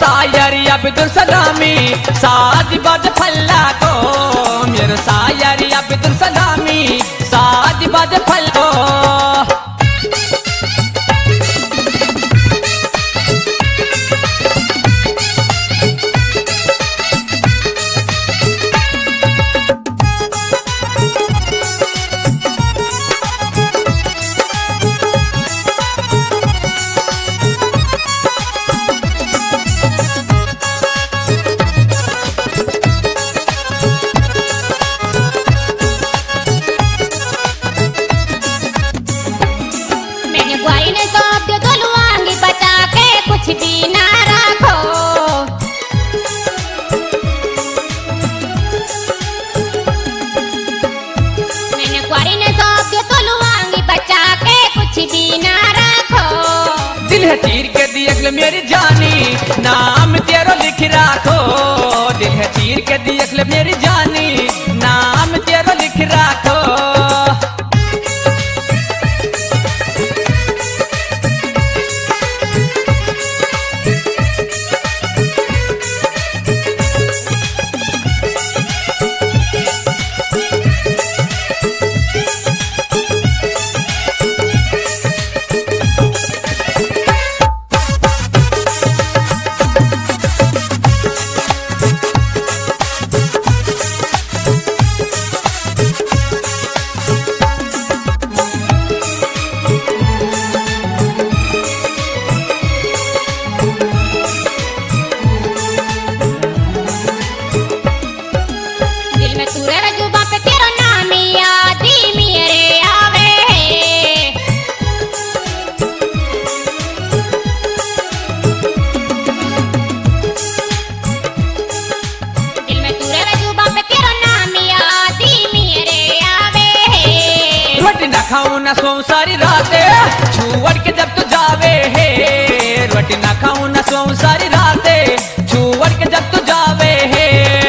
शायर अब्दुल सलामी साज बाज फल्ला को, मेरो शायर अब्दुल सलामी साज बाज फल्ला को। दिल है चीर के दियकल मेरी जानी नाम तेरो लिख राखो, दिल है चीर के दियकल मेरी जानी नाम तेरो लिख राखो। खाऊं ना सोऊं सारी रातें छुअड़ के जब तू जावे है, रोटी ना खाऊं ना सोऊं सारी रातें छुअड़ के जब तू जावे है।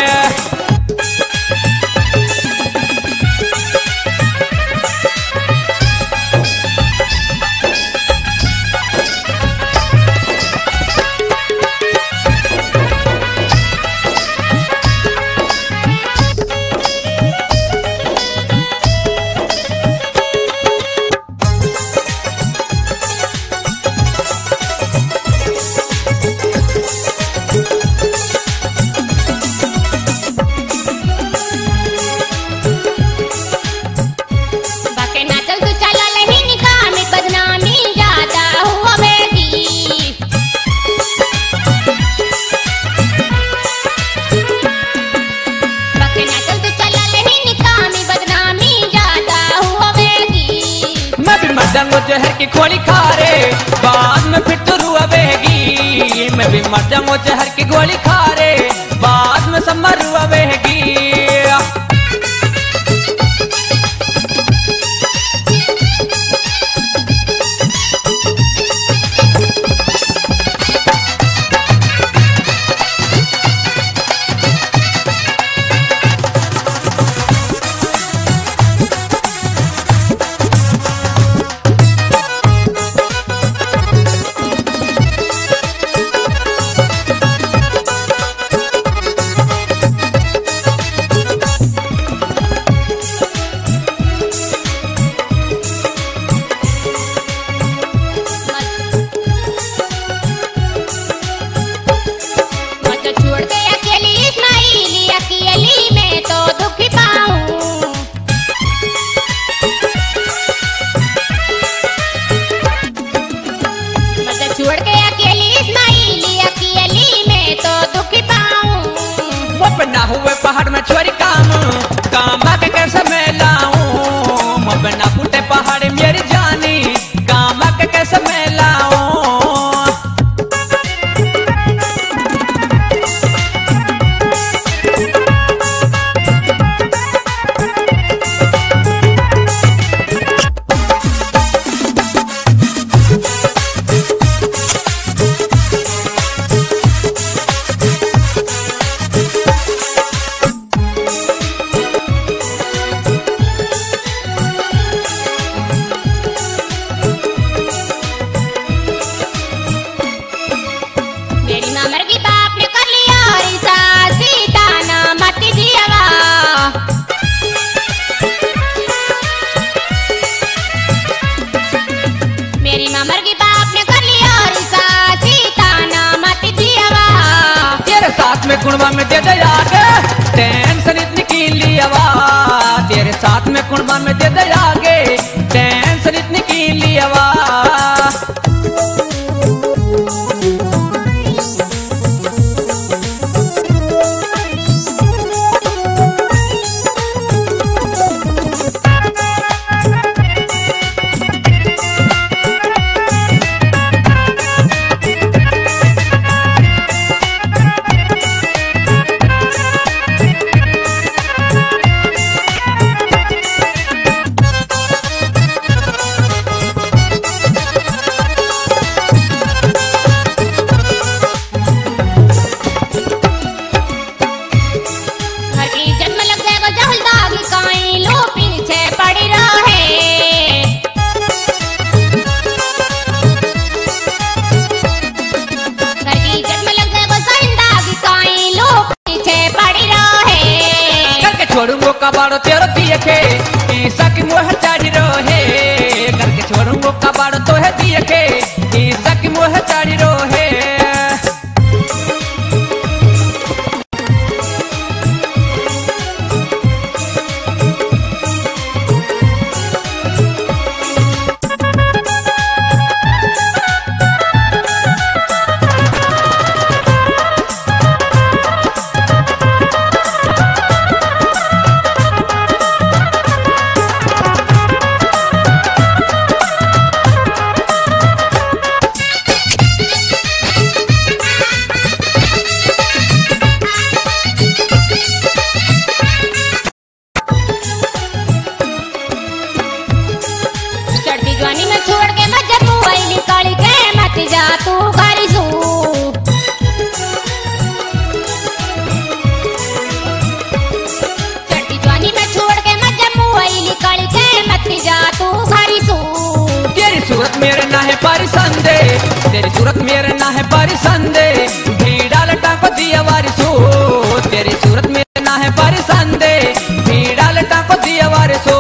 वो जहर की गोली खा रे बाद में फिर तो रुआवेगी, मैं भी मर जाऊं जहर की गोली खा रे बाद में सब मर रुआवेगी। तेरी माँ मर गई बाप ने कर लिया रिसा सीता नाम आती थी हवा तेरे साथ में कुणबा में दे दे आगे टेंशन इतनी की ली हवा तेरे साथ में कुणबा में दे दे आगे टेंशन इतनी की ली हवा छोड़ूंगो कबाड़ो तेरो दिए के ईसा की मोह चाड़ी रोहे करके छोड़ूंगो कबाड़ो तो है दिए के ईसा की मोह चाड़ी रोहे जवानी में छोड़ के मत जा तू ऐली काली के मत जा तू घरी सू चढ़ती जवानी में छोड़ के मत जा तू ऐली काली के मत जा तू घरी सू तेरी सूरत मेरे ना है परिसंदे तेरी सूरत मेरे ना है परिसंदे भीड़ा लटा को दिया वारिसो तेरी सूरत मेरे ना है परिसंदे भीड़ा लटा को दिया वारिसो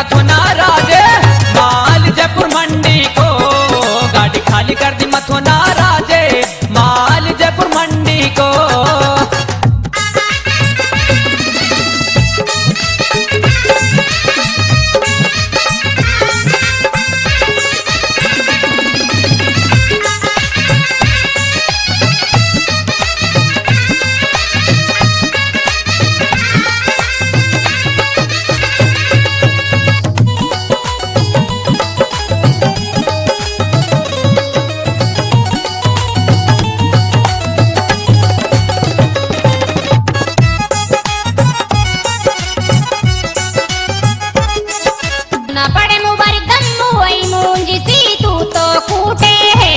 मथो नाराजे माल जयपुर मंडी को गाड़ी खाली कर दी मथो नाराजे माल जयपुर मंडी को। ना पड़े मुबारक दम मुई मूंजी सी तू तो कूटे है।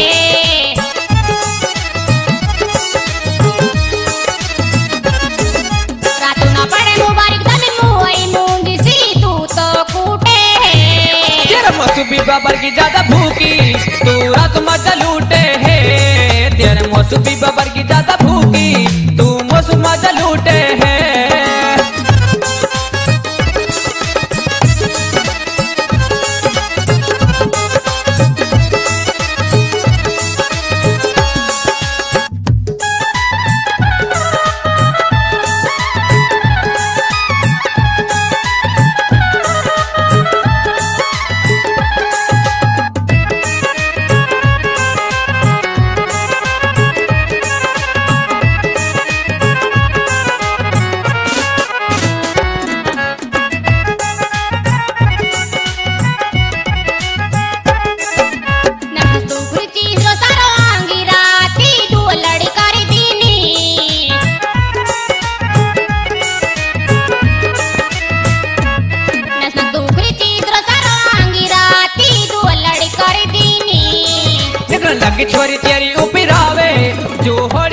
रातू ना पड़े मुबारक दम मुई मूंजी सी तू तो कूटे है। तेरा मौसुबी बाबर की ज्यादा भूखी तू रात मजा लूटे है। तेरे मौसुबी बाबर की ज्यादा भूखी तू मौसू मजा लूटे है। लगी छोरी तेरी ऊपर आवे जो हो